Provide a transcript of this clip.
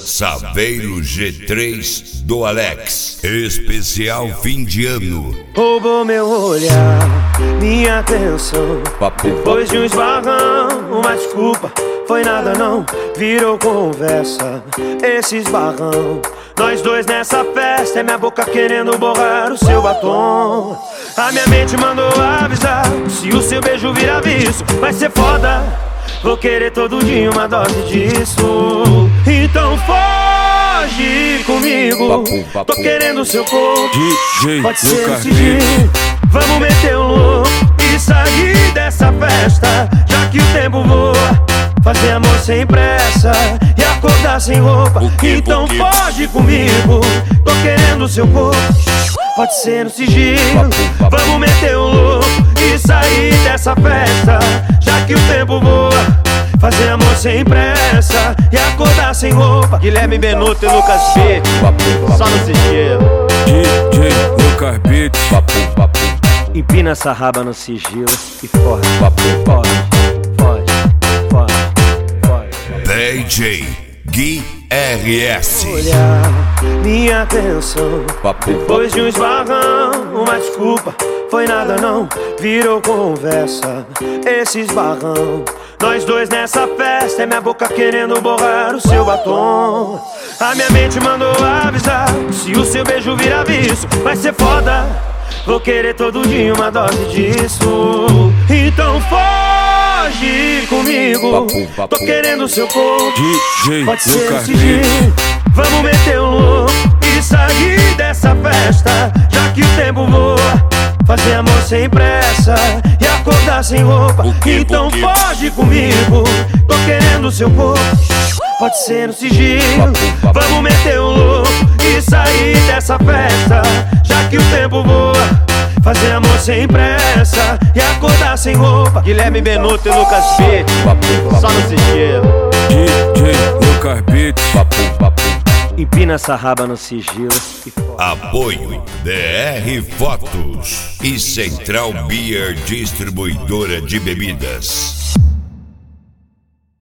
Saveiro G3 do Alex. Especial fim de ano. Roubou meu olhar, minha atenção. Depois de um esbarrão, uma desculpa, foi nada não, virou conversa. Esse esbarrão, nós dois nessa festa, é minha boca querendo borrar o seu batom. A minha mente mandou avisar, se o seu beijo virar vício, vai ser foda. Vou querer todo dia uma dose disso. Então foge comigo, tô querendo o seu corpo. Pode ser esse dia, vamos meter um louco e sair dessa festa, já que o tempo voa. Fazer amor sem pressa e acordar sem roupa. Então foge comigo, tô querendo o seu corpo. Pode ser no sigilo, vamos meter um louco e sair dessa festa, já que o tempo voa. Fazer amor sem pressa e acordar sem roupa. Guilherme Benuto e Lucas Beat, só no sigilo. DJ Lucas Beat, empina essa raba no sigilo e foge, foge, foge, foge. DJ Gui RS. Olhar, minha atenção. Depois de um esbarrão, uma desculpa, foi nada não, virou conversa. Esse esbarrão, nós dois nessa festa, é minha boca querendo borrar o seu batom. A minha mente mandou avisar, se o seu beijo virar vício, vai ser foda. Vou querer todo dia uma dose disso. Então foge comigo, tô querendo o seu corpo. Pode ser esse dia, vamos meter um louco e sair dessa festa, já que o tempo voa. Fazer amor sem pressa e acordar sem roupa. Então foge comigo, tô querendo o seu corpo. Pode ser no sigilo, vamos meter um louco e sair dessa festa, já que o tempo voa. Fazer amor sem pressa e acordar sem roupa. Guilherme Benuto e Lucas Beat, só no sigilo. DJ Lucas Beat, empina essa raba no sigilo e foge. Apoio DR Fotos e Central Beer Distribuidora de Bebidas.